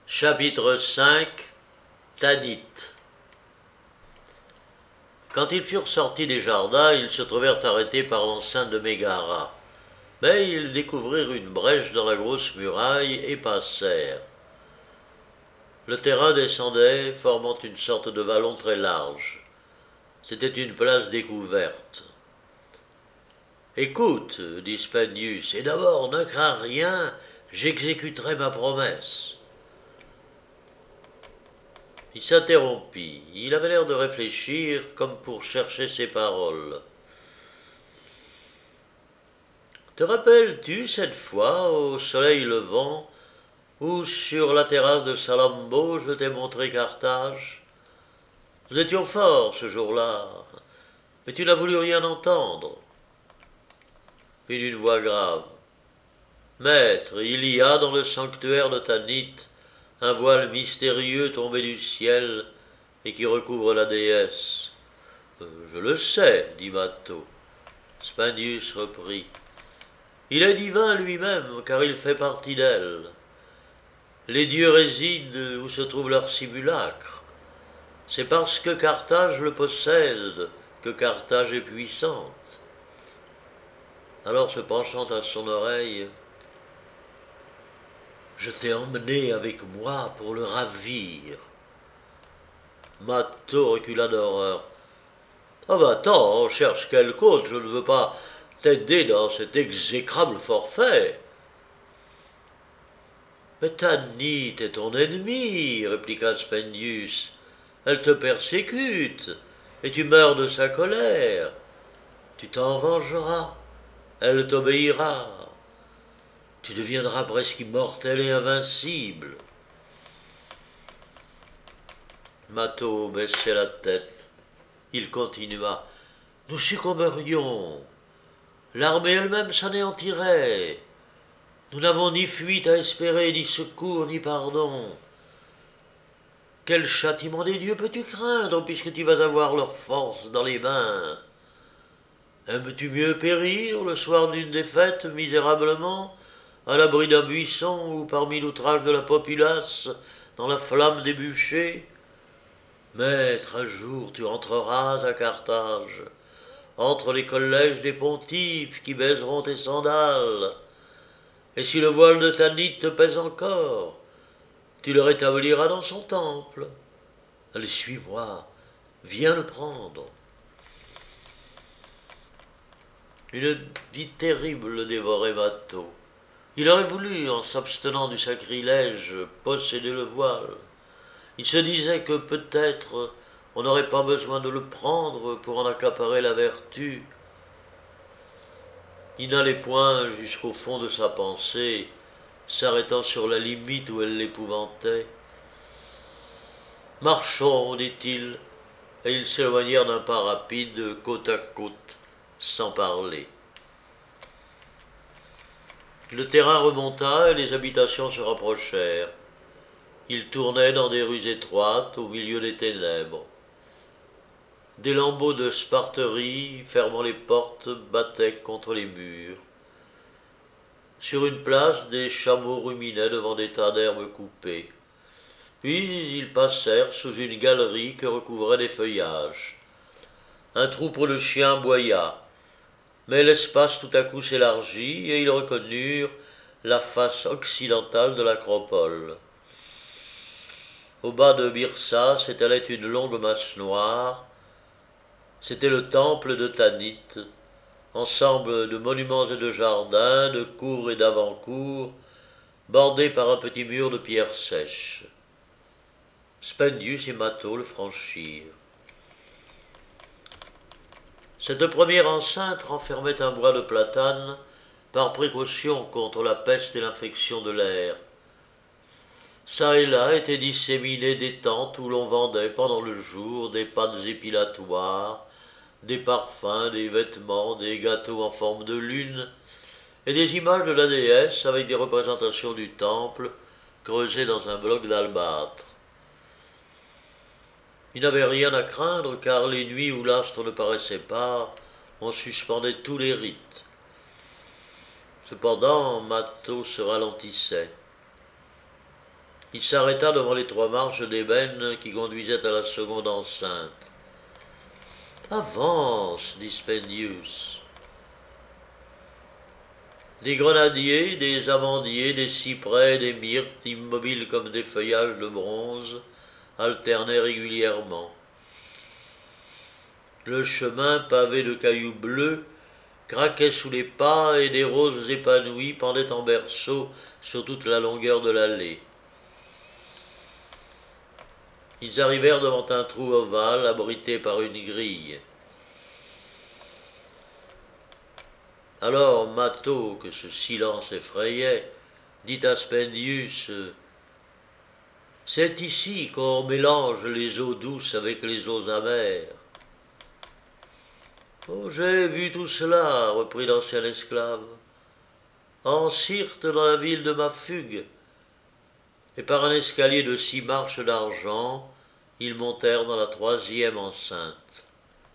Chapitre 5 Tanit. Quand ils furent sortis des jardins, ils se trouvèrent arrêtés par l'enceinte de Mégara. Mais ils découvrirent une brèche dans la grosse muraille et passèrent. Le terrain descendait, formant une sorte de vallon très large. C'était une place découverte. Écoute, dit Spendius, et d'abord ne crains rien, j'exécuterai ma promesse. Il s'interrompit. Il avait l'air de réfléchir comme pour chercher ses paroles. Te rappelles-tu cette fois, au soleil levant, où sur la terrasse de Salammbô je t'ai montré Carthage? Nous étions forts ce jour-là, mais tu n'as voulu rien entendre. Puis d'une voix grave. Maître, il y a dans le sanctuaire de Tanit un voile mystérieux tombé du ciel et qui recouvre la déesse. Je le sais, dit Matho. Spendius reprit. Il est divin lui-même, car il fait partie d'elle. Les dieux résident où se trouve leur simulacre. C'est parce que Carthage le possède que Carthage est puissante. Alors se penchant à son oreille, je t'ai emmené avec moi pour le ravir. Matho recula d'horreur. Ah bah attends, on cherche quelque autre, je ne veux pas t'aider dans cet exécrable forfait. Mais Tanit est ton ennemie, répliqua Spendius. Elle te persécute, et tu meurs de sa colère. Tu t'en vengeras, elle t'obéira. Tu deviendras presque immortel et invincible. Matho baissait la tête. Il continua. Nous succomberions. L'armée elle-même s'anéantirait. Nous n'avons ni fuite à espérer, ni secours, ni pardon. Quel châtiment des dieux peux-tu craindre, puisque tu vas avoir leur force dans les mains? Aimes-tu mieux périr le soir d'une défaite, misérablement, à l'abri d'un buisson ou parmi l'outrage de la populace, dans la flamme des bûchers? Maître, un jour tu entreras à Carthage, entre les collèges des pontifes qui baiseront tes sandales. Et si le voile de Tanit te pèse encore, tu le rétabliras dans son temple. Allez, suis-moi, viens le prendre. Une vie terrible dévorait Matho. Il aurait voulu, en s'abstenant du sacrilège, posséder le voile. Il se disait que peut-être on n'aurait pas besoin de le prendre pour en accaparer la vertu. Il n'allait point jusqu'au fond de sa pensée, s'arrêtant sur la limite où elle l'épouvantait. Marchons, dit-il, et ils s'éloignèrent d'un pas rapide, côte à côte, sans parler. Le terrain remonta et les habitations se rapprochèrent. Ils tournaient dans des rues étroites, au milieu des ténèbres. Des lambeaux de sparterie, fermant les portes, battaient contre les murs. Sur une place, des chameaux ruminaient devant des tas d'herbes coupées. Puis ils passèrent sous une galerie que recouvraient des feuillages. Un troupeau de chiens aboya, mais l'espace tout à coup s'élargit et ils reconnurent la face occidentale de l'acropole. Au bas de Byrsa s'étalait une longue masse noire. C'était le temple de Tanit, ensemble de monuments et de jardins, de cours et d'avant-cours, bordé par un petit mur de pierre sèche. Spendius et Matho le franchirent. Cette première enceinte renfermait un bois de platane, par précaution contre la peste et l'infection de l'air. Ça et là étaient disséminées des tentes où l'on vendait pendant le jour des pâtes épilatoires, des parfums, des vêtements, des gâteaux en forme de lune, et des images de la déesse avec des représentations du temple creusées dans un bloc d'albâtre. Il n'avait rien à craindre, car les nuits où l'astre ne paraissait pas, on suspendait tous les rites. Cependant, Matho se ralentissait. Il s'arrêta devant les 3 marches d'ébène qui conduisaient à la seconde enceinte. « Avance, dit Spendius. » Des grenadiers, des amandiers, des cyprès, des myrtes, immobiles comme des feuillages de bronze, alternaient régulièrement. Le chemin, pavé de cailloux bleus, craquait sous les pas et des roses épanouies pendaient en berceaux sur toute la longueur de l'allée. Ils arrivèrent devant un trou ovale abrité par une grille. Alors Mato, que ce silence effrayait, dit à Spendius : « C'est ici qu'on mélange les eaux douces avec les eaux amères. » « Oh, j'ai vu tout cela, reprit l'ancien esclave, en Syrte dans la ville de ma fugue. » Et par un escalier de 6 marches d'argent, ils montèrent dans la 3e enceinte.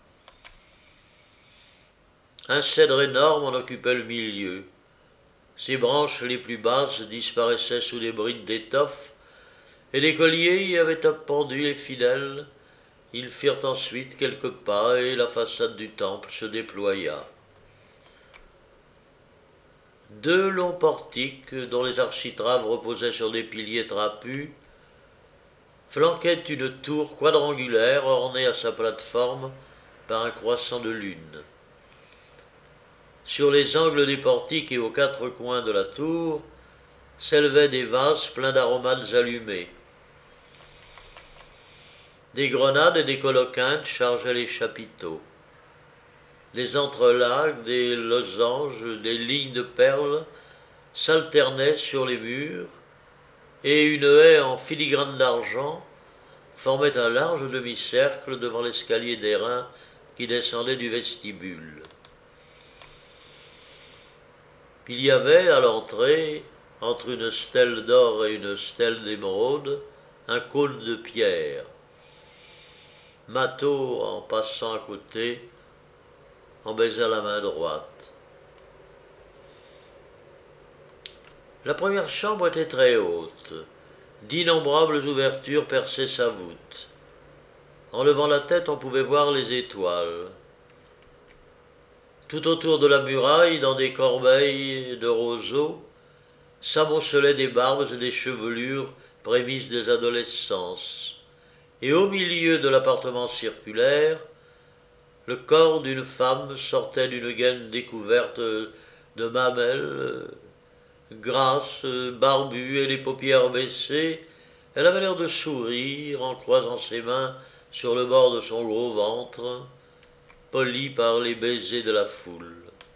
Un cèdre énorme en occupait le milieu. Ses branches les plus basses disparaissaient sous des brides d'étoffe, et des colliers y avaient appendu les fidèles. Ils firent ensuite quelques pas, et la façade du temple se déploya. 2 longs portiques, dont les architraves reposaient sur des piliers trapus, flanquaient une tour quadrangulaire ornée à sa plateforme par un croissant de lune. Sur les angles des portiques et aux 4 coins de la tour s'élevaient des vases pleins d'aromates allumés. Des grenades et des coloquintes chargeaient les chapiteaux. Des entrelacs, des losanges, des lignes de perles s'alternaient sur les murs, et une haie en filigrane d'argent formait un large demi-cercle devant l'escalier d'airain qui descendait du vestibule. Il y avait à l'entrée, entre une stèle d'or et une stèle d'émeraude, un cône de pierre. Mato, en passant à côté, en baisa la main droite. La première chambre était très haute. D'innombrables ouvertures perçaient sa voûte. En levant la tête, on pouvait voir les étoiles. Tout autour de la muraille, dans des corbeilles de roseaux, s'amoncelaient des barbes et des chevelures prémices des adolescences. Et au milieu de l'appartement circulaire, le corps d'une femme sortait d'une gaine découverte de mamelles, grasse, barbue et les paupières baissées. Elle avait l'air de sourire en croisant ses mains sur le bord de son gros ventre, poli par les baisers de la foule.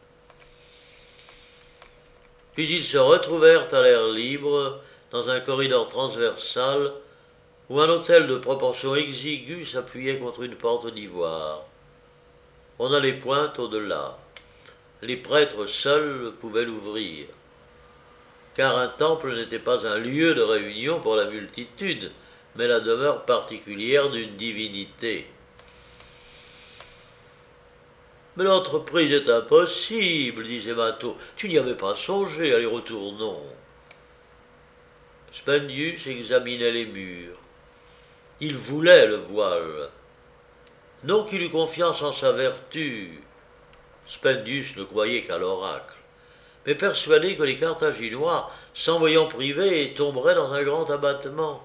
Puis ils se retrouvèrent à l'air libre dans un corridor transversal où un autel de proportions exiguës s'appuyait contre une porte d'ivoire. On allait point au-delà. Les prêtres seuls pouvaient l'ouvrir, car un temple n'était pas un lieu de réunion pour la multitude, mais la demeure particulière d'une divinité. « Mais l'entreprise est impossible, disait Mato. Tu n'y avais pas songé, allez, retournons. » Spendius examinait les murs. Il voulait le voile. Non qu'il eût confiance en sa vertu. Spendius ne croyait qu'à l'oracle, mais persuadé que les Carthaginois, s'en voyant privés, tomberaient dans un grand abattement.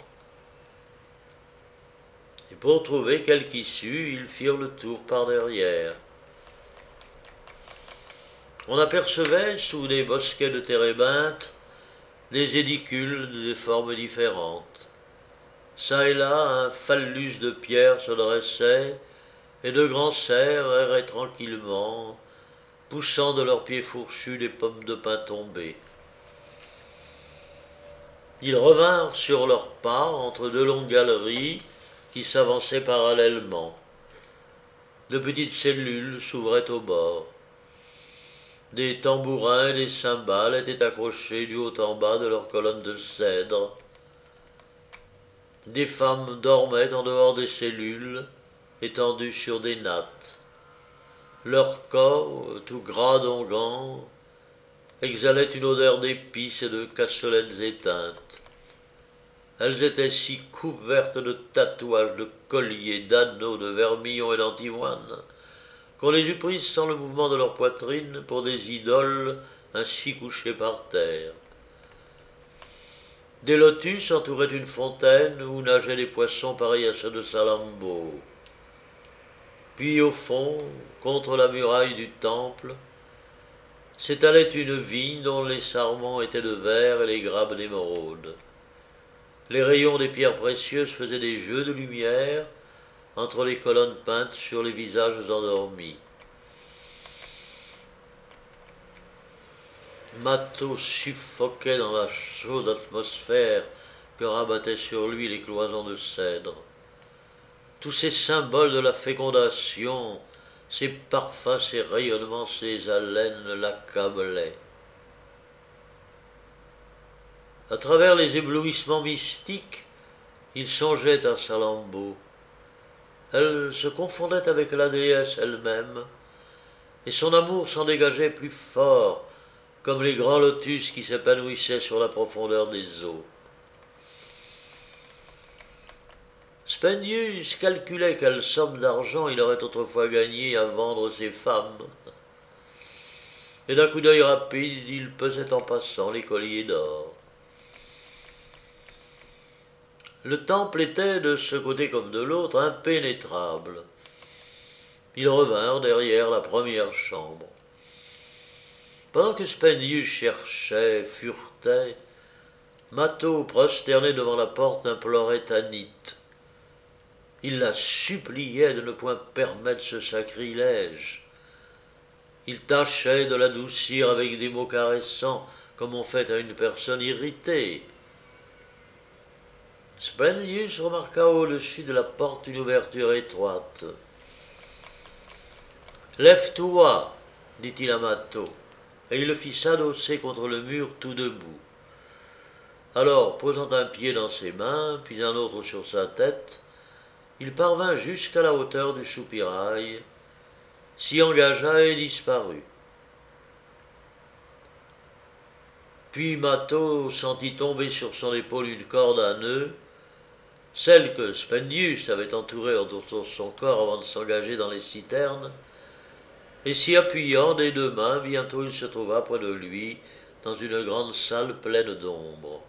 Et pour trouver quelque issue, ils firent le tour par derrière. On apercevait, sous des bosquets de térébinthes, des édicules de formes différentes. Çà et là, un phallus de pierre se dressait, et de grands cerfs erraient tranquillement, poussant de leurs pieds fourchus des pommes de pin tombées. Ils revinrent sur leurs pas entre 2 longues galeries qui s'avançaient parallèlement. De petites cellules s'ouvraient au bord. Des tambourins et des cymbales étaient accrochés du haut en bas de leurs colonnes de cèdre. Des femmes dormaient en dehors des cellules, étendues sur des nattes. Leur corps, tout gras d'onguents, exhalait une odeur d'épices et de cassolettes éteintes. Elles étaient si couvertes de tatouages, de colliers, d'anneaux, de vermillon et d'antimoine, qu'on les eût prises sans le mouvement de leur poitrine pour des idoles ainsi couchées par terre. Des lotus entouraient une fontaine où nageaient des poissons pareils à ceux de Salammbô. Puis au fond, contre la muraille du temple, s'étalait une vigne dont les sarments étaient de verre et les grappes d'émeraude. Les rayons des pierres précieuses faisaient des jeux de lumière entre les colonnes peintes sur les visages endormis. Mato suffoquait dans la chaude atmosphère que rabattaient sur lui les cloisons de cèdre. Tous ces symboles de la fécondation, ces parfums, ces rayonnements, ces haleines l'accablaient. À travers les éblouissements mystiques, il songeait à Salammbô. Elle se confondait avec la déesse elle-même, et son amour s'en dégageait plus fort, comme les grands lotus qui s'épanouissaient sur la profondeur des eaux. Spendius calculait quelle somme d'argent il aurait autrefois gagné à vendre ses femmes, et d'un coup d'œil rapide, il pesait en passant les colliers d'or. Le temple était, de ce côté comme de l'autre, impénétrable. Ils revinrent derrière la première chambre. Pendant que Spendius cherchait, furetait, Mato, prosterné devant la porte, implorait Tanit. Il la suppliait de ne point permettre ce sacrilège. Il tâchait de l'adoucir avec des mots caressants, comme on fait à une personne irritée. Spendius remarqua au-dessus de la porte une ouverture étroite. « Lève-toi, dit-il à Mato, et il le fit s'adosser contre le mur tout debout. Alors, posant un pied dans ses mains, puis un autre sur sa tête, il parvint jusqu'à la hauteur du soupirail, s'y engagea et disparut. Puis Mato sentit tomber sur son épaule une corde à nœuds, celle que Spendius avait entourée autour de son corps avant de s'engager dans les citernes, et s'y appuyant des deux mains, bientôt il se trouva près de lui, dans une grande salle pleine d'ombre.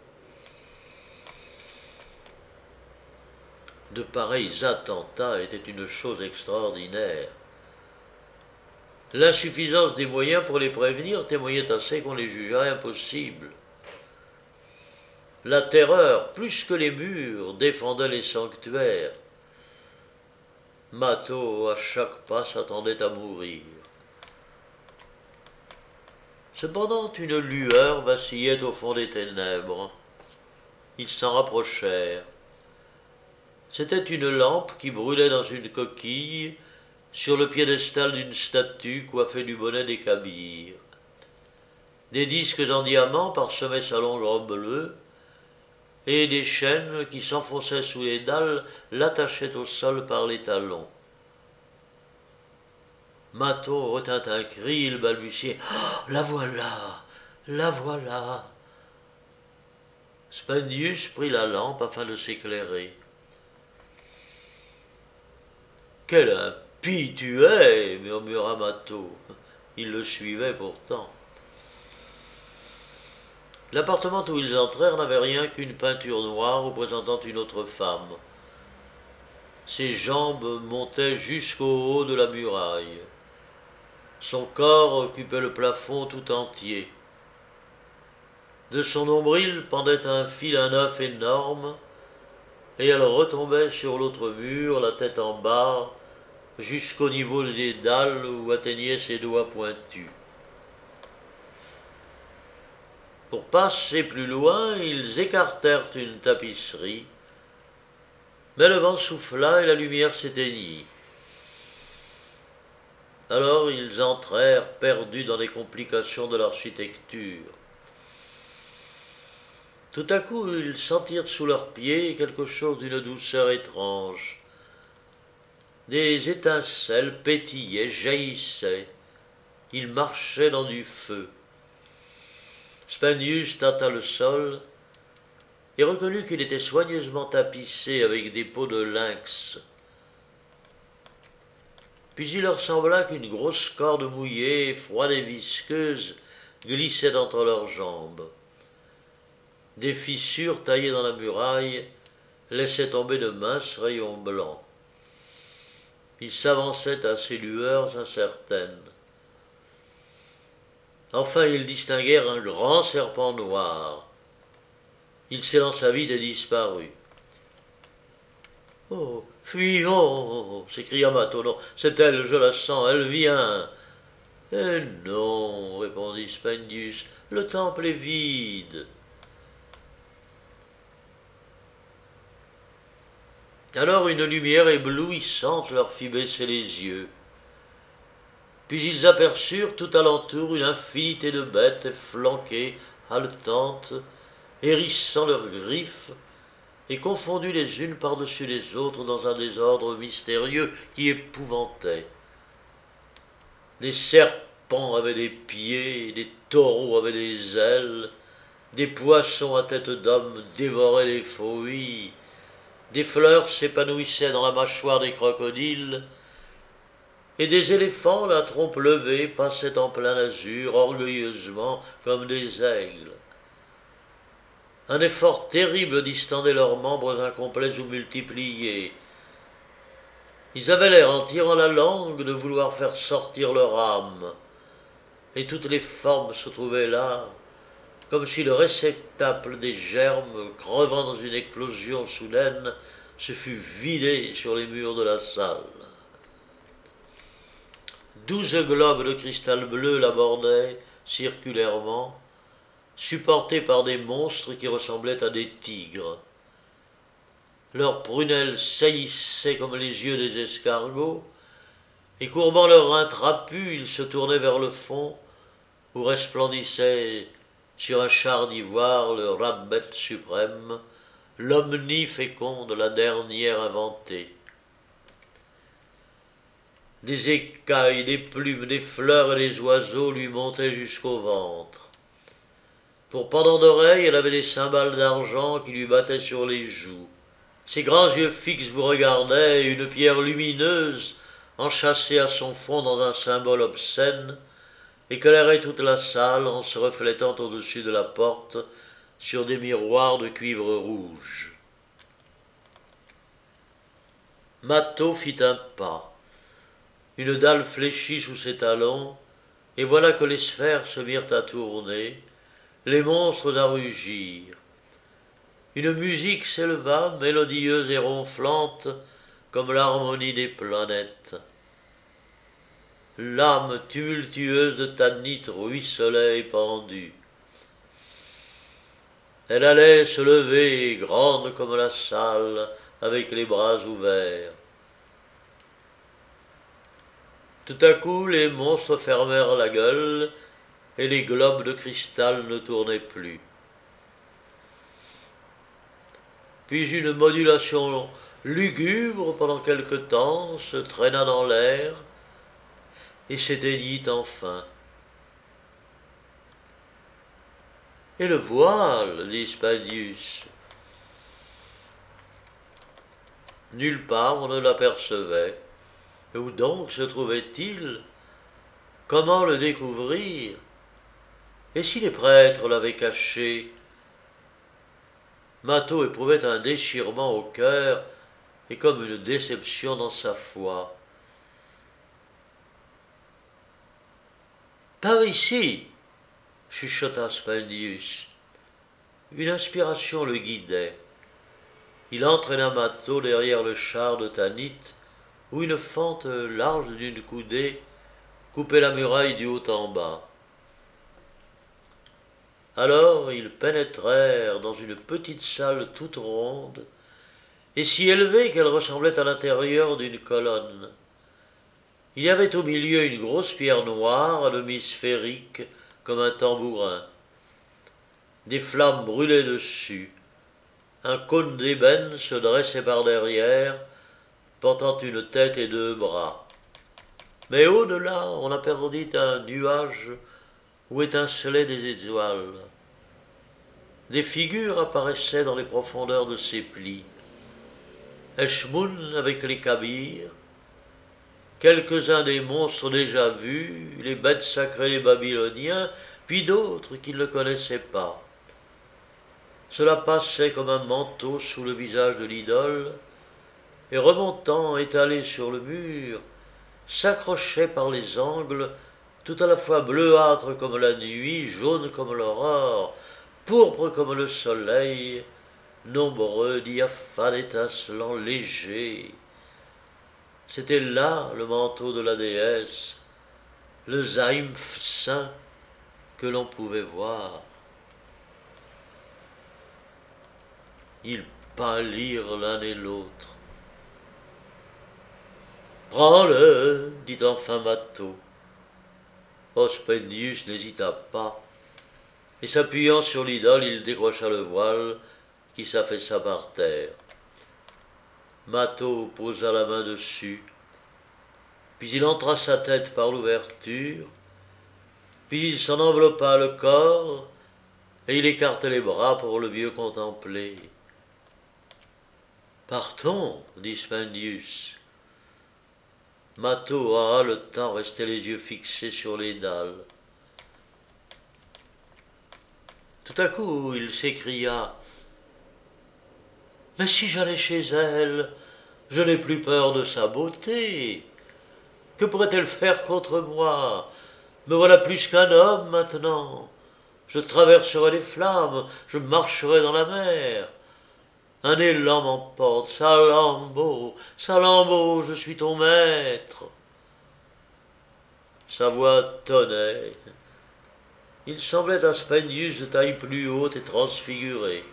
De pareils attentats étaient une chose extraordinaire. L'insuffisance des moyens pour les prévenir témoignait assez qu'on les jugeait impossibles. La terreur, plus que les murs, défendait les sanctuaires. Mato, à chaque pas, s'attendait à mourir. Cependant, une lueur vacillait au fond des ténèbres. Ils s'en rapprochèrent. C'était une lampe qui brûlait dans une coquille sur le piédestal d'une statue coiffée du bonnet des Kabyres. Des disques en diamant parsemaient sa longue robe bleue, et des chaînes qui s'enfonçaient sous les dalles l'attachaient au sol par les talons. Mato retint un cri, il balbutiait « Oh, la voilà, la voilà !» Spendius prit la lampe afin de s'éclairer. « Quel impie tu es !» murmura Mato. Il le suivait pourtant. L'appartement où ils entrèrent n'avait rien qu'une peinture noire représentant une autre femme. Ses jambes montaient jusqu'au haut de la muraille. Son corps occupait le plafond tout entier. De son nombril pendait un fil d'un œuf énorme, et elle retombait sur l'autre mur, la tête en bas, jusqu'au niveau des dalles où atteignaient ses doigts pointus. Pour passer plus loin, ils écartèrent une tapisserie, mais le vent souffla et la lumière s'éteignit. Alors ils entrèrent, perdus dans les complications de l'architecture. Tout à coup, ils sentirent sous leurs pieds quelque chose d'une douceur étrange. Des étincelles pétillaient, jaillissaient. Ils marchaient dans du feu. Spendius tâta le sol, et reconnut qu'il était soigneusement tapissé avec des peaux de lynx. Puis il leur sembla qu'une grosse corde mouillée, froide et visqueuse, glissait entre leurs jambes. Des fissures taillées dans la muraille laissaient tomber de minces rayons blancs. Ils s'avançaient à ces lueurs incertaines. Enfin, ils distinguèrent un grand serpent noir. Il s'élança vite et disparut. « Oh, fuyons !» s'écria Mâtho. « Non, c'est elle, je la sens, elle vient. » « Eh non, répondit Spendius, le temple est vide. » Alors une lumière éblouissante leur fit baisser les yeux. Puis ils aperçurent tout alentour une infinité de bêtes flanquées, haletantes, hérissant leurs griffes, et confondues les unes par-dessus les autres dans un désordre mystérieux qui épouvantait. Des serpents avaient des pieds, des taureaux avaient des ailes, des poissons à tête d'homme dévoraient les fruits, des fleurs s'épanouissaient dans la mâchoire des crocodiles, et des éléphants, la trompe levée, passaient en plein azur, orgueilleusement, comme des aigles. Un effort terrible distendait leurs membres incomplets ou multipliés. Ils avaient l'air, en tirant la langue, de vouloir faire sortir leur âme, et toutes les formes se trouvaient là, comme si le réceptacle des germes, crevant dans une explosion soudaine, se fût vidé sur les murs de la salle. 12 globes de cristal bleu l'abordaient circulairement, supportés par des monstres qui ressemblaient à des tigres. Leurs prunelles saillissaient comme les yeux des escargots, et courbant leurs reins trapus, ils se tournaient vers le fond, où resplendissait sur un char d'ivoire le Rabbet suprême, l'omniféconde, la dernière inventée. Des écailles, des plumes, des fleurs et des oiseaux lui montaient jusqu'au ventre. Pour pendant d'oreilles, elle avait des cymbales d'argent qui lui battaient sur les joues. Ses grands yeux fixes vous regardaient, et une pierre lumineuse, enchâssée à son fond dans un symbole obscène, éclairait toute la salle en se reflétant au-dessus de la porte sur des miroirs de cuivre rouge. Mâtho fit un pas. Une dalle fléchit sous ses talons, et voilà que les sphères se mirent à tourner, les monstres à rugir. Une musique s'éleva, mélodieuse et ronflante, comme l'harmonie des planètes. L'âme tumultueuse de Tanit ruisselait épandue. Elle allait se lever, grande comme la salle, avec les bras ouverts. Tout à coup, les monstres fermèrent la gueule, et les globes de cristal ne tournaient plus. Puis une modulation lugubre pendant quelque temps se traîna dans l'air et s'éteignit enfin. « Et le voile » dit Spendius. Nulle part on ne l'apercevait. Où donc se trouvait-il? Comment le découvrir? Et si les prêtres l'avaient caché? Mâtho éprouvait un déchirement au cœur et comme une déception dans sa foi. « Par ici !» chuchota Spendius. Une inspiration le guidait. Il entraîna Mâtho derrière le char de Tanit, où une fente large d'une coudée coupait la muraille du haut en bas. Alors ils pénétrèrent dans une petite salle toute ronde, et si élevée qu'elle ressemblait à l'intérieur d'une colonne. Il y avait au milieu une grosse pierre noire, à demi sphérique, comme un tambourin. Des flammes brûlaient dessus. Un cône d'ébène se dressait par derrière, portant une tête et 2 bras. Mais au-delà, on aperçut un nuage où étincelaient des étoiles. des figures apparaissaient dans les profondeurs de ses plis. Eshmoun avec les Kabyres, quelques-uns des monstres déjà vus, les bêtes sacrées des Babyloniens, puis d'autres qu'il ne connaissait pas. Cela passait comme un manteau sous le visage de l'idole, et remontant, étalé sur le mur, s'accrochait par les angles, tout à la fois bleuâtre comme la nuit, jaune comme l'aurore, pourpre comme le soleil, nombreux, diaphanes, étincelants, légers. C'était là le manteau de la déesse, le zaïmph saint que l'on pouvait voir. Ils pâlirent l'un et l'autre. « Prends-le, dit enfin Mato. Spendius n'hésita pas, et s'appuyant sur l'idole, il décrocha le voile qui s'affaissa par terre. Mato posa la main dessus, puis il entra sa tête par l'ouverture, puis il s'en enveloppa le corps, et il écarta les bras pour le mieux contempler. « Partons, dit Spendius. » Mato en haletant restait les yeux fixés sur les dalles. Tout à coup, il s'écria « Mais si j'allais chez elle, je n'ai plus peur de sa beauté. Que pourrait-elle faire contre moi? Me voilà plus qu'un homme maintenant. Je traverserai les flammes, je marcherai dans la mer. Un élan m'emporte, Salammbô, Salammbô, je suis ton maître. » Sa voix tonnait. Il semblait à Spendius de taille plus haute et transfiguré.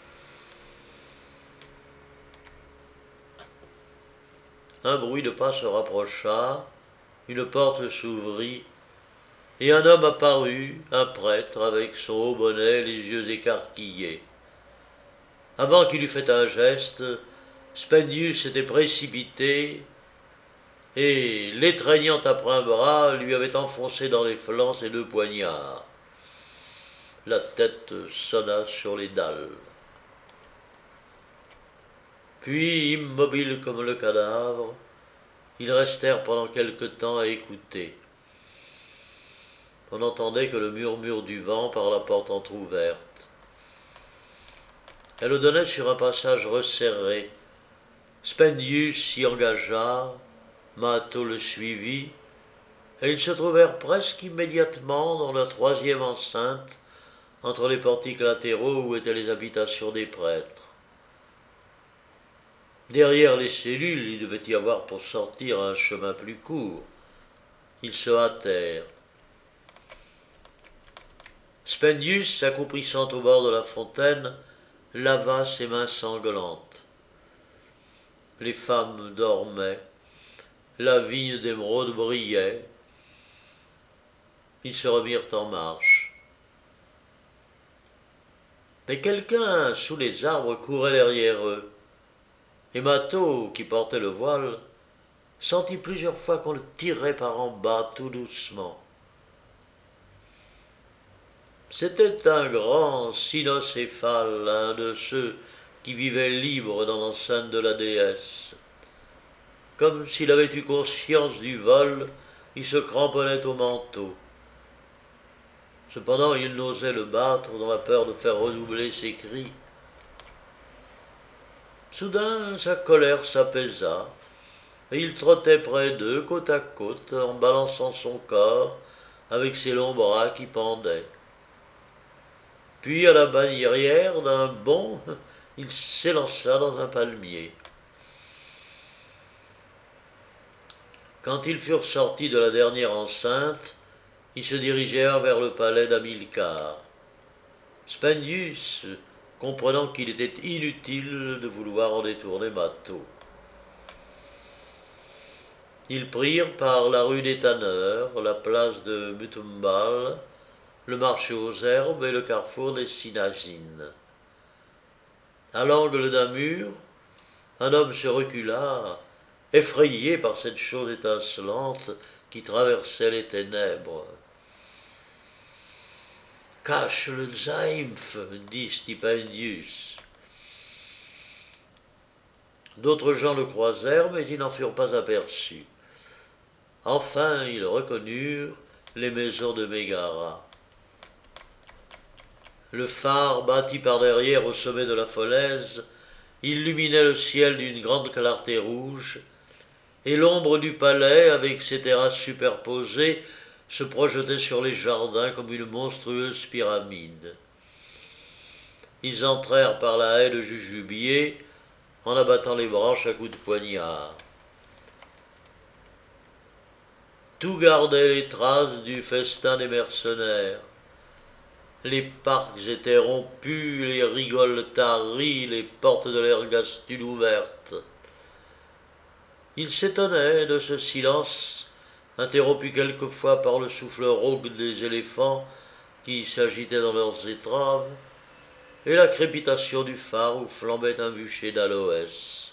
Un bruit de pas se rapprocha, une porte s'ouvrit, et un homme apparut, un prêtre, avec son haut bonnet, les yeux écarquillés. Avant qu'il eût fait un geste, Spendius s'était précipité et, l'étreignant après un bras, lui avait enfoncé dans les flancs ses 2 poignards. La tête sonna sur les dalles. Puis, immobiles comme le cadavre, ils restèrent pendant quelque temps à écouter. On n'entendait que le murmure du vent par la porte entr'ouverte. Elle donnait sur un passage resserré. Spendius s'y engagea, Mato le suivit, et ils se trouvèrent presque immédiatement dans la 3e enceinte, entre les portiques latéraux où étaient les habitations des prêtres. Derrière les cellules, il devait y avoir pour sortir un chemin plus court. Ils se hâtèrent. Spendius, s'accroupissant au bord de la fontaine, lava ses mains sanglantes. Les femmes dormaient, la vigne d'émeraude brillait. Ils se remirent en marche. Mais quelqu'un, sous les arbres, courait derrière eux, et Mato, qui portait le voile, sentit plusieurs fois qu'on le tirait par en bas tout doucement. C'était un grand cynocéphale, un de ceux qui vivaient libres dans l'enceinte de la déesse. Comme s'il avait eu conscience du vol, il se cramponnait au manteau. Cependant, il n'osait le battre dans la peur de faire redoubler ses cris. Soudain, sa colère s'apaisa, et il trottait près d'eux, côte à côte, en balançant son corps avec ses longs bras qui pendaient. Puis, à la barrière d'un bond, il s'élança dans un palmier. Quand ils furent sortis de la dernière enceinte, ils se dirigèrent vers le palais d'Hamilcar. Spendius, comprenant qu'il était inutile de vouloir en détourner Mato. Ils prirent par la rue des Tanneurs, la place de Mutumbal, le marché aux herbes et le carrefour des Synagines. À l'angle d'un mur, un homme se recula, effrayé par cette chose étincelante qui traversait les ténèbres. Cache le Zaïmph, dit Stipendius. D'autres gens le croisèrent, mais ils n'en furent pas aperçus. Enfin, ils reconnurent les maisons de Mégara. Le phare, bâti par derrière au sommet de la falaise, illuminait le ciel d'une grande clarté rouge, et l'ombre du palais, avec ses terrasses superposées, se projetait sur les jardins comme une monstrueuse pyramide. Ils entrèrent par la haie de jujubier, en abattant les branches à coups de poignard. Tout gardait les traces du festin des mercenaires. Les parcs étaient rompus, les rigoles taries, les portes de l'ergastule ouvertes. Ils s'étonnaient de ce silence, interrompu quelquefois par le souffle rauque des éléphants qui s'agitaient dans leurs étraves, et la crépitation du phare où flambait un bûcher d'aloès.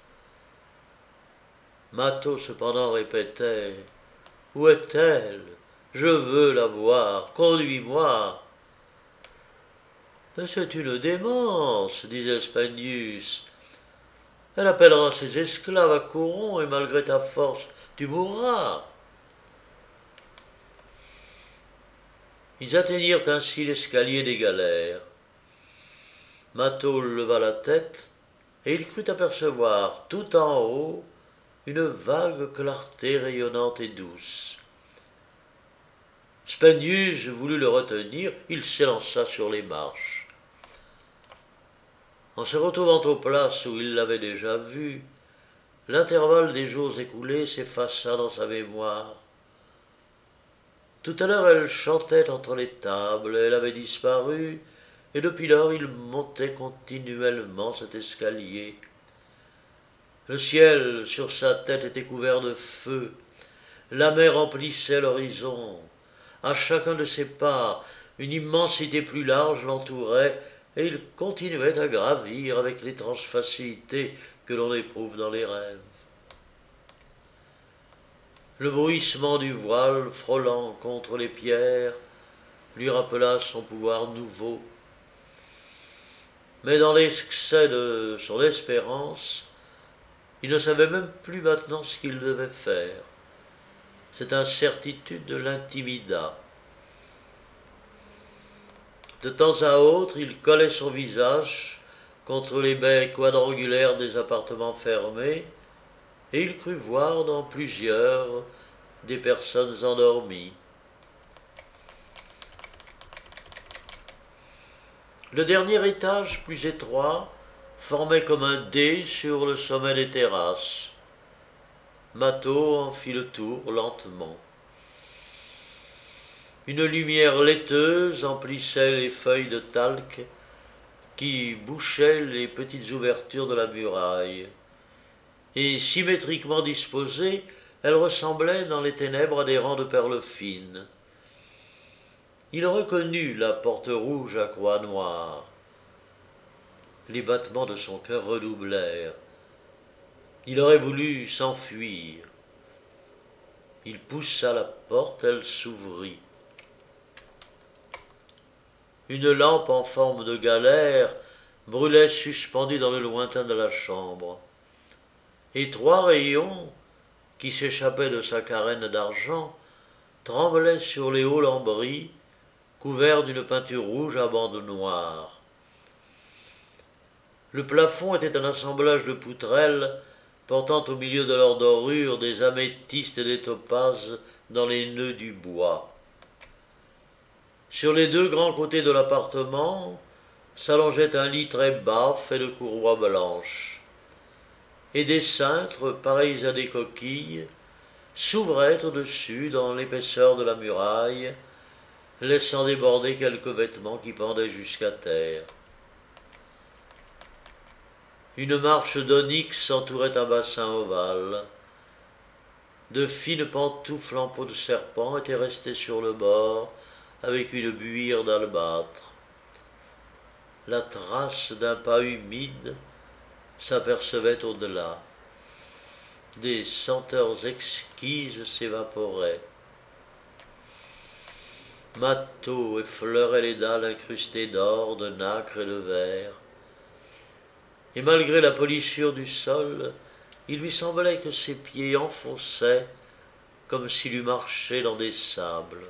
Mato cependant répétait « Où est-elle? Je veux la voir, conduis-moi !» « Mais c'est une démence, disait Spendius. Elle appellera ses esclaves à Coron, et malgré ta force, tu mourras. » Ils atteignirent ainsi l'escalier des galères. Mato leva la tête, et il crut apercevoir, tout en haut, une vague clarté rayonnante et douce. Spendius voulut le retenir, il s'élança sur les marches. En se retrouvant aux places où il l'avait déjà vue, l'intervalle des jours écoulés s'effaça dans sa mémoire. Tout à l'heure elle chantait entre les tables, elle avait disparu, et depuis lors il montait continuellement cet escalier. Le ciel sur sa tête était couvert de feu, la mer emplissait l'horizon. À chacun de ses pas, une immensité plus large l'entourait, et il continuait à gravir avec l'étrange facilité que l'on éprouve dans les rêves. Le bruissement du voile frôlant contre les pierres lui rappela son pouvoir nouveau. Mais dans l'excès de son espérance, il ne savait même plus maintenant ce qu'il devait faire. Cette incertitude l'intimida. De temps à autre, il collait son visage contre les baies quadrangulaires des appartements fermés, et il crut voir dans plusieurs des personnes endormies. Le dernier étage, plus étroit, formait comme un dé sur le sommet des terrasses. Mato en fit le tour lentement. Une lumière laiteuse emplissait les feuilles de talc qui bouchaient les petites ouvertures de la muraille, et symétriquement disposées, elles ressemblaient dans les ténèbres à des rangs de perles fines. Il reconnut la porte rouge à croix noire. Les battements de son cœur redoublèrent. Il aurait voulu s'enfuir. Il poussa la porte, elle s'ouvrit. Une lampe en forme de galère brûlait suspendue dans le lointain de la chambre, et trois rayons, qui s'échappaient de sa carène d'argent, tremblaient sur les hauts lambris, couverts d'une peinture rouge à bandes noires. Le plafond était un assemblage de poutrelles portant au milieu de leur dorure des améthystes et des topazes dans les nœuds du bois. Sur les deux grands côtés de l'appartement s'allongeait un lit très bas fait de courroies blanches, et des cintres, pareils à des coquilles, s'ouvraient au-dessus dans l'épaisseur de la muraille, laissant déborder quelques vêtements qui pendaient jusqu'à terre. Une marche d'onyx entourait un bassin ovale. De fines pantoufles en peau de serpent étaient restées sur le bord, avec une buire d'albâtre. La trace d'un pas humide s'apercevait au-delà. Des senteurs exquises s'évaporaient. Mâtho effleurait les dalles incrustées d'or, de nacre et de verre. Et malgré la polissure du sol, il lui semblait que ses pieds enfonçaient comme s'il eût marché dans des sables.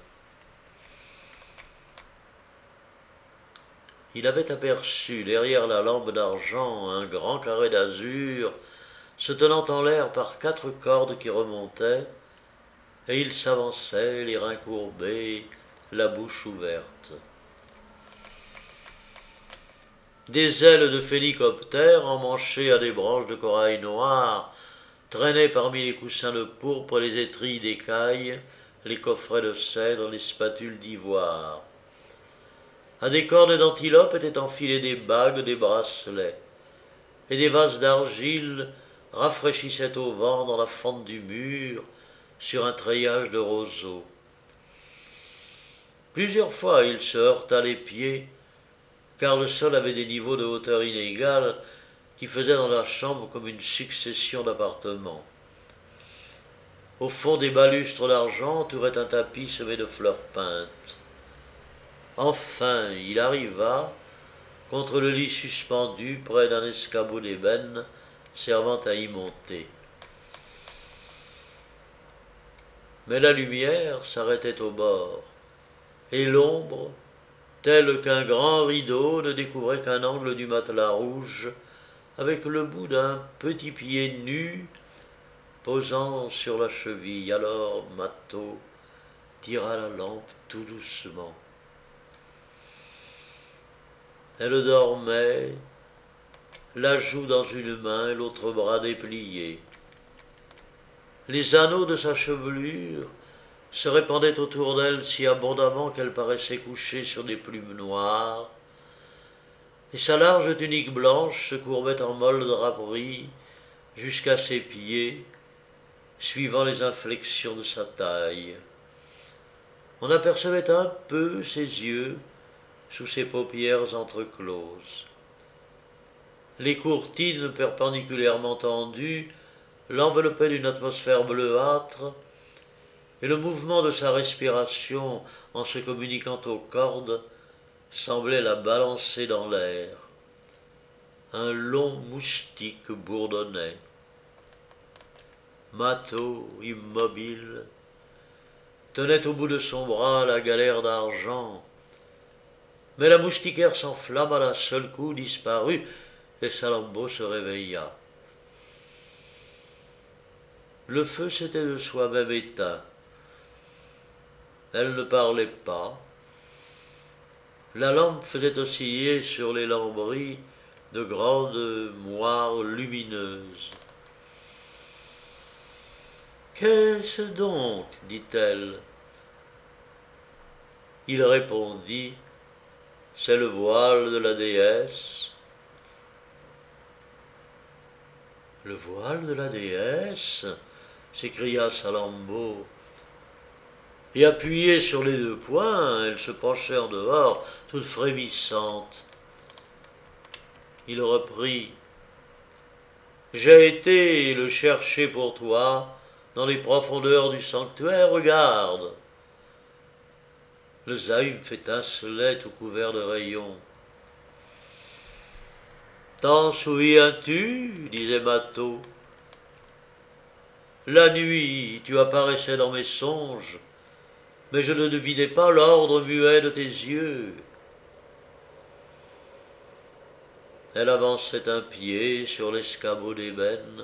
Il avait aperçu derrière la lampe d'argent un grand carré d'azur se tenant en l'air par 4 cordes qui remontaient, et il s'avançait, les reins courbés, la bouche ouverte. Des ailes de phénicoptère emmanchées à des branches de corail noir traînaient parmi les coussins de pourpre, les étrilles d'écailles, les coffrets de cèdre, les spatules d'ivoire. À des cornes d'antilope étaient enfilées des bagues, des bracelets, et des vases d'argile rafraîchissaient au vent dans la fente du mur, sur un treillage de roseaux. Plusieurs fois il se heurta les pieds, car le sol avait des niveaux de hauteur inégales qui faisaient dans la chambre comme une succession d'appartements. Au fond des balustres d'argent entourait un tapis semé de fleurs peintes. Enfin, il arriva, contre le lit suspendu, près d'un escabeau d'ébène servant à y monter. Mais la lumière s'arrêtait au bord, et l'ombre, tel qu'un grand rideau, ne découvrait qu'un angle du matelas rouge, avec le bout d'un petit pied nu posant sur la cheville. Alors Mâtho tira la lampe tout doucement. Elle dormait, la joue dans une main et l'autre bras déplié. Les anneaux de sa chevelure se répandaient autour d'elle si abondamment qu'elle paraissait couchée sur des plumes noires, et sa large tunique blanche se courbait en molle draperie jusqu'à ses pieds, suivant les inflexions de sa taille. On apercevait un peu ses yeux sous ses paupières entrecloses. Les courtines perpendiculairement tendues l'enveloppaient d'une atmosphère bleuâtre, et le mouvement de sa respiration, en se communiquant aux cordes, semblait la balancer dans l'air. Un long moustique bourdonnait. Mâtho, immobile, tenait au bout de son bras la galère d'argent, mais la moustiquaire s'enflamma d'un seul coup, disparut, et Salammbô se réveilla. Le feu s'était de soi-même éteint. Elle ne parlait pas. La lampe faisait osciller sur les lambris de grandes moires lumineuses. « Qu'est-ce donc » dit-elle. Il répondit « C'est le voile de la déesse. » « Le voile de la déesse » s'écria Salammbô. Et appuyée sur les 2 poings, elle se penchait en dehors, toute frémissante. Il reprit « J'ai été le chercher pour toi dans les profondeurs du sanctuaire, regarde. » Le zaïmph étincelait tout couvert de rayons. « T'en souviens-tu » disait Mâtho. « La nuit, tu apparaissais dans mes songes, mais je ne devinais pas l'ordre muet de tes yeux. » Elle avançait un pied sur l'escabeau d'ébène.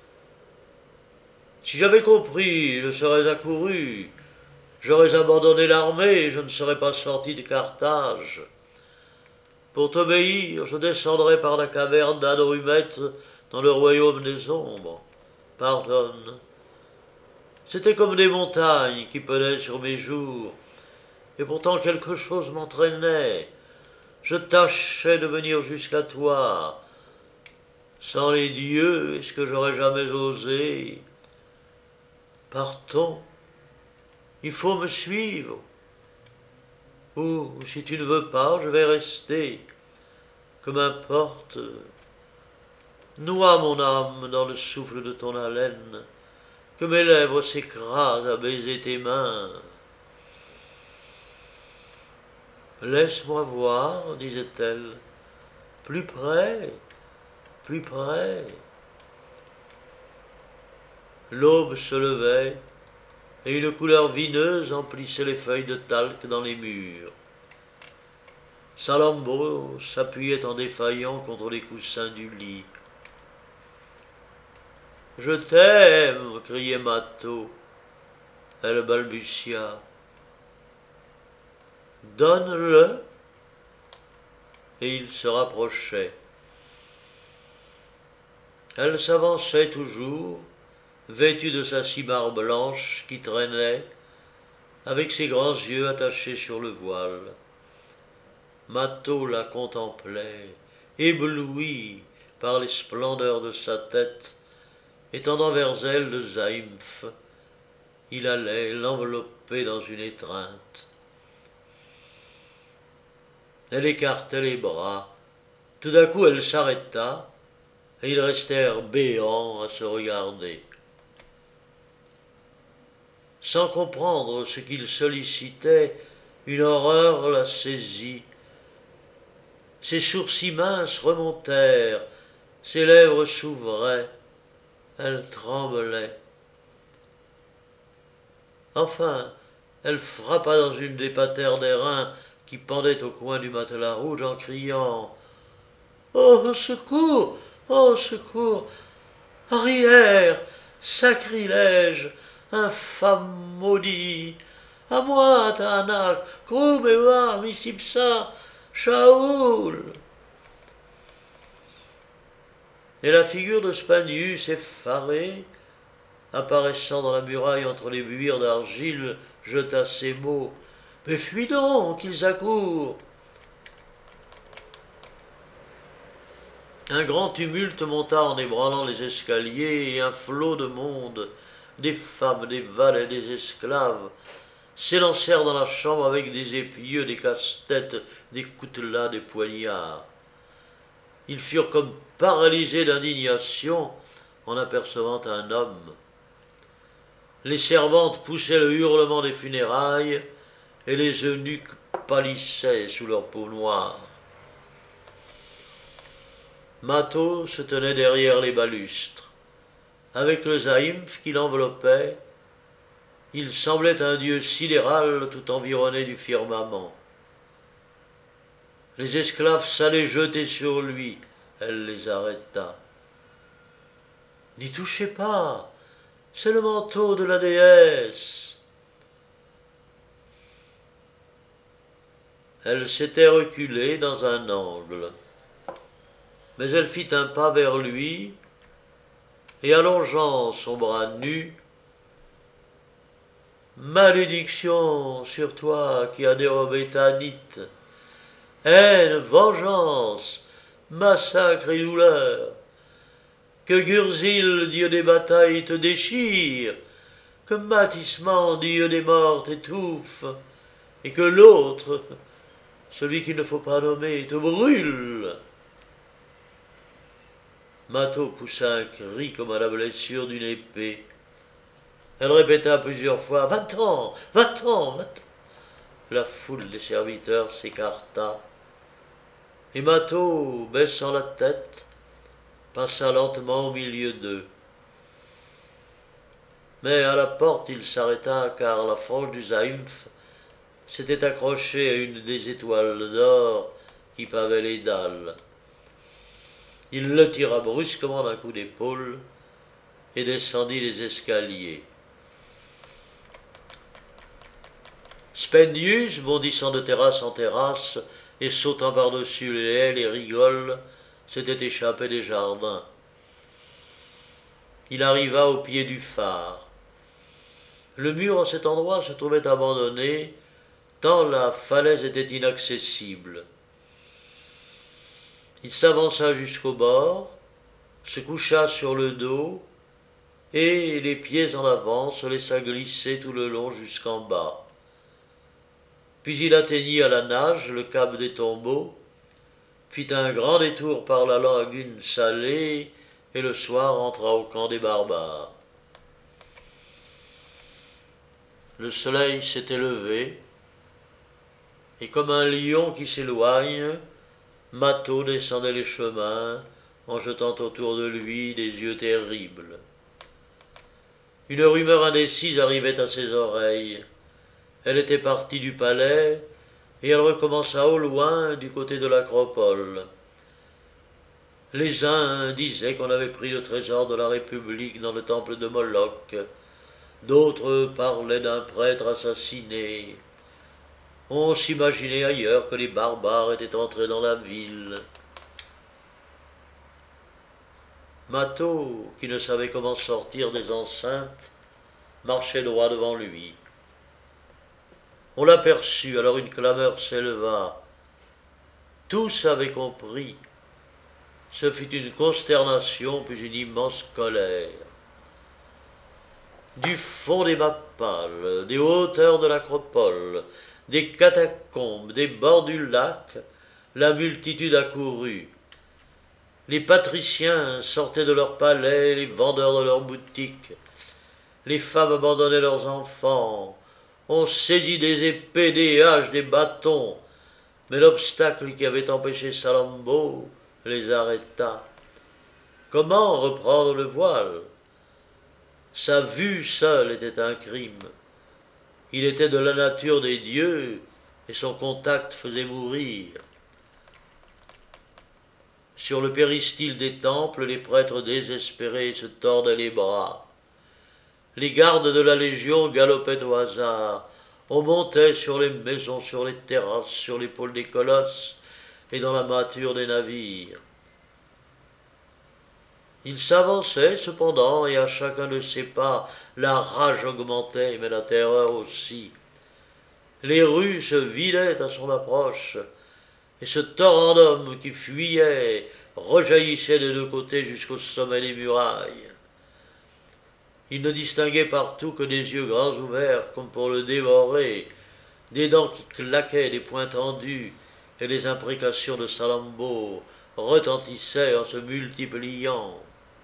« Si j'avais compris, je serais accouru. J'aurais abandonné l'armée et je ne serais pas sorti de Carthage. Pour t'obéir, je descendrai par la caverne d'Adrumète dans le royaume des ombres. Pardonne. C'était comme des montagnes qui penaient sur mes jours, et pourtant quelque chose m'entraînait. Je tâchais de venir jusqu'à toi. Sans les dieux, est-ce que j'aurais jamais osé? Partons. Il faut me suivre. Ou, si tu ne veux pas, je vais rester. Que m'importe. Noie mon âme dans le souffle de ton haleine. Que mes lèvres s'écrasent à baiser tes mains. Laisse-moi voir, disait-elle. Plus près, plus près. L'aube se levait, et une couleur vineuse emplissait les feuilles de talc dans les murs. Salammbô s'appuyait en défaillant contre les coussins du lit. Je t'aime, criait Mato. Elle balbutia. Donne-le. Et il se rapprochait. Elle s'avançait toujours, vêtue de sa cimar blanche qui traînait, avec ses grands yeux attachés sur le voile. Mato la contemplait, ébloui par les splendeurs de sa tête, et tendant vers elle le zaïmph. Il allait l'envelopper dans une étreinte. Elle écartait les bras. Tout d'un coup, elle s'arrêta, et ils restèrent béants à se regarder. Sans comprendre ce qu'il sollicitait, une horreur la saisit. Ses sourcils minces remontèrent, ses lèvres s'ouvraient, elle tremblait. Enfin, elle frappa dans une des patères d'airain qui pendait au coin du matelas rouge en criant « Au secours! Au secours! Arrière! Sacrilège! Infâme maudit! À moi, Tanak! Kroubeva, Missipsa! Shaoul !» Et la figure de Spandius, effarée, apparaissant dans la muraille entre les buires d'argile, jeta ces mots. « Mais fuis donc, ils accourent !» Un grand tumulte monta en ébranlant les escaliers, et un flot de monde, des femmes, des valets, des esclaves, s'élancèrent dans la chambre avec des épieux, des casse-têtes, des coutelas, des poignards. Ils furent comme paralysés d'indignation en apercevant un homme. Les servantes poussaient le hurlement des funérailles, et les eunuques pâlissaient sous leur peau noire. Mato se tenait derrière les balustres. Avec le zaïmph qui l'enveloppait, il semblait un dieu sidéral tout environné du firmament. Les esclaves s'allaient jeter sur lui. Elle les arrêta. « N'y touchez pas, c'est le manteau de la déesse. » Elle s'était reculée dans un angle. Mais elle fit un pas vers lui, et allongeant son bras nu, « Malédiction sur toi qui as dérobé Tanit, haine, vengeance, massacre et douleur, que Gurzil, dieu des batailles, te déchire, que Matisman, dieu des morts, t'étouffe, et que l'autre, celui qu'il ne faut pas nommer, te brûle. » Mato poussa un cri comme à la blessure d'une épée. Elle répéta plusieurs fois « Va-t'en, va-t'en, va-t'en !» La foule des serviteurs s'écarta, et Mato, baissant la tête, passa lentement au milieu d'eux. Mais à la porte il s'arrêta, car la frange du zaïmph s'était accrochée à une des étoiles d'or qui pavaient les dalles. Il le tira brusquement d'un coup d'épaule et descendit les escaliers. Spendius, bondissant de terrasse en terrasse et sautant par-dessus les haies, les rigoles, s'était échappé des jardins. Il arriva au pied du phare. Le mur en cet endroit se trouvait abandonné, tant la falaise était inaccessible. Il s'avança jusqu'au bord, se coucha sur le dos, et, les pieds en avant, se laissa glisser tout le long jusqu'en bas. Puis il atteignit à la nage le cap des tombeaux, fit un grand détour par la lagune salée, et le soir entra au camp des barbares. Le soleil s'était levé, Et comme un lion qui s'éloigne, Mato descendait les chemins en jetant autour de lui des yeux terribles. Une rumeur indécise arrivait à ses oreilles. Elle était partie du palais et elle recommença au loin du côté de l'acropole. Les uns disaient qu'on avait pris le trésor de la République dans le temple de Moloch, d'autres parlaient d'un prêtre assassiné. On s'imaginait ailleurs que les barbares étaient entrés dans la ville. Mato, qui ne savait comment sortir des enceintes, marchait droit devant lui. On l'aperçut, alors une clameur s'éleva. Tous avaient compris. Ce fut une consternation, puis une immense colère. Du fond des mappales, des hauteurs de l'acropole, des catacombes, des bords du lac, la multitude accourut. Les patriciens sortaient de leurs palais, les vendeurs de leurs boutiques. Les femmes abandonnaient leurs enfants. On saisit des épées, des haches, des bâtons. Mais l'obstacle qui avait empêché Salammbô les arrêta. Comment reprendre le voile? Sa vue seule était un crime. Il était de la nature des dieux et son contact faisait mourir. Sur le péristyle des temples, les prêtres désespérés se tordaient les bras. Les gardes de la Légion galopaient au hasard. On montait sur les maisons, sur les terrasses, sur l'épaule des colosses et dans la mâture des navires. Il s'avançait cependant, et à chacun de ses pas, la rage augmentait, mais la terreur aussi. Les rues se vidaient à son approche, et ce torrent d'hommes qui fuyaient rejaillissait des deux côtés jusqu'au sommet des murailles. Il ne distinguait partout que des yeux grands ouverts, comme pour le dévorer, des dents qui claquaient, des poings tendus, et les imprécations de Salammbô retentissaient en se multipliant.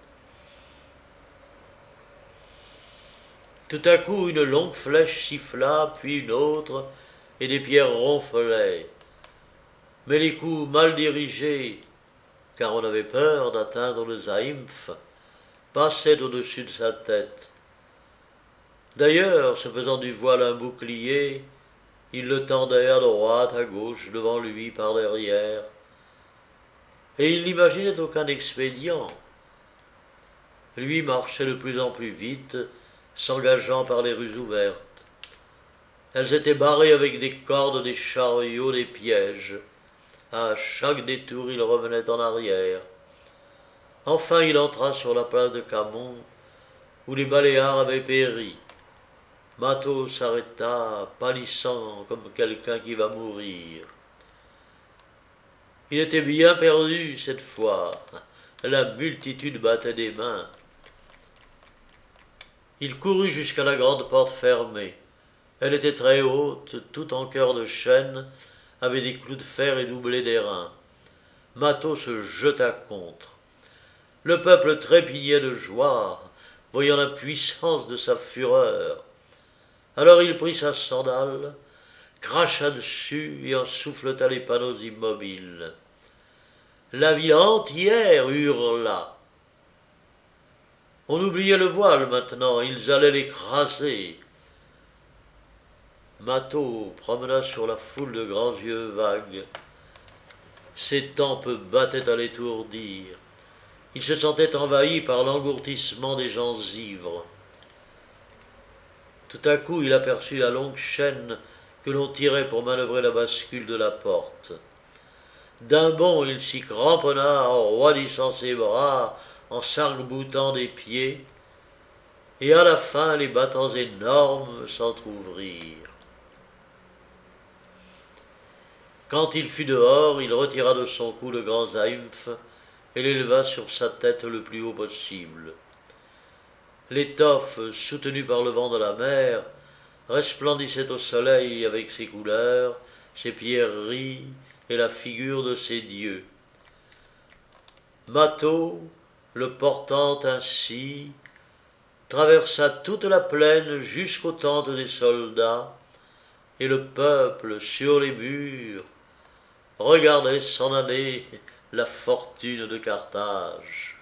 Tout à coup, une longue flèche siffla, puis une autre, et des pierres ronflaient. Mais les coups mal dirigés, car on avait peur d'atteindre le zaïmph, passaient au-dessus de sa tête. D'ailleurs, se faisant du voile un bouclier, il le tendait à droite, à gauche, devant lui, par derrière, et il n'imaginait aucun expédient. Lui marchait de plus en plus vite, s'engageant par les rues ouvertes. Elles étaient barrées avec des cordes, des chariots, des pièges. À chaque détour, il revenait en arrière. Enfin, il entra sur la place de Khamon, où les Baléares avaient péri. Mato s'arrêta, pâlissant comme quelqu'un qui va mourir. Il était bien perdu cette fois. La multitude battait des mains. Il courut jusqu'à la grande porte fermée. Elle était très haute, toute en cœur de chêne, avait des clous de fer et doublée d'airain. Mato se jeta contre. Le peuple trépignait de joie, voyant la puissance de sa fureur. Alors il prit sa sandale, cracha dessus et en souffleta les panneaux immobiles. La ville entière hurla. On oubliait le voile maintenant, ils allaient l'écraser. Mato promena sur la foule de grands yeux vagues. Ses tempes battaient à l'étourdir. Il se sentait envahi par l'engourdissement des gens ivres. Tout à coup, il aperçut la longue chaîne que l'on tirait pour manœuvrer la bascule de la porte. D'un bond, il s'y cramponna en roidissant ses bras, en s'arc-boutant des pieds, et à la fin, les battants énormes s'entr'ouvrirent. Quand il fut dehors, il retira de son cou le grand zaïmph et l'éleva sur sa tête le plus haut possible. L'étoffe, soutenue par le vent de la mer, resplendissait au soleil avec ses couleurs, ses pierreries et la figure de ses dieux. Mato, le portant ainsi, traversa toute la plaine jusqu'aux tentes des soldats, et le peuple sur les murs regardait s'en aller la fortune de Carthage.